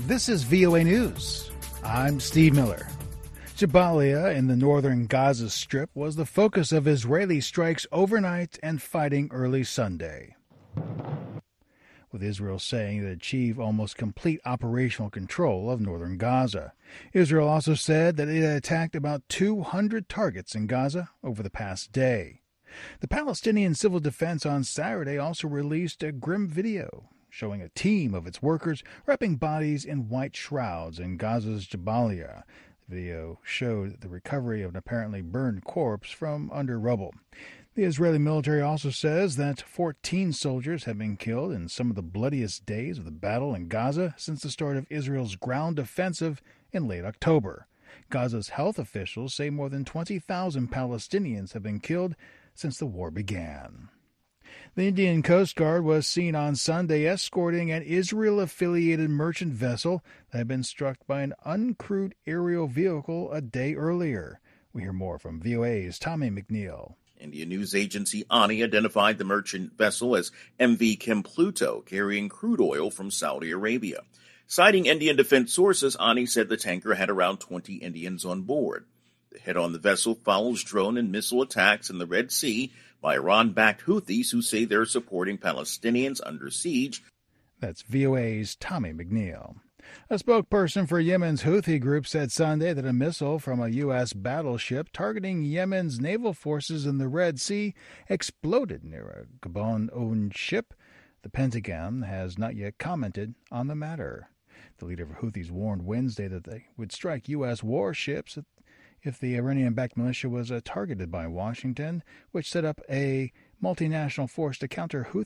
This is VOA News. I'm Steve Miller. Jabalia in the northern Gaza Strip was the focus of Israeli strikes overnight and fighting early Sunday, with Israel saying it achieved almost complete operational control of northern Gaza. Israel also said that it had attacked about 200 targets in Gaza over the past day. The Palestinian Civil Defense on Saturday also released a grim video showing a team of its workers wrapping bodies in white shrouds in Gaza's Jabalia. The video showed the recovery of an apparently burned corpse from under rubble. The Israeli military also says that 14 soldiers have been killed in some of the bloodiest days of the battle in Gaza since the start of Israel's ground offensive in late October. Gaza's health officials say more than 20,000 Palestinians have been killed since the war began. The Indian Coast Guard was seen on Sunday escorting an Israel-affiliated merchant vessel that had been struck by an uncrewed aerial vehicle a day earlier. We hear more from VOA's Tommy McNeil. Indian news agency ANI identified the merchant vessel as MV Kim Pluto, carrying crude oil from Saudi Arabia. Citing Indian defense sources, ANI said the tanker had around 20 Indians on board. The hit on the vessel follows drone and missile attacks in the Red Sea by Iran-backed Houthis who say they're supporting Palestinians under siege. That's VOA's Tommy McNeil. A spokesperson for Yemen's Houthi group said Sunday that a missile from a U.S. battleship targeting Yemen's naval forces in the Red Sea exploded near a Gabon-owned ship. The Pentagon has not yet commented on the matter. The leader of Houthis warned Wednesday that they would strike U.S. warships if the Iranian-backed militia was targeted by Washington, which set up a multinational force to counter Houthi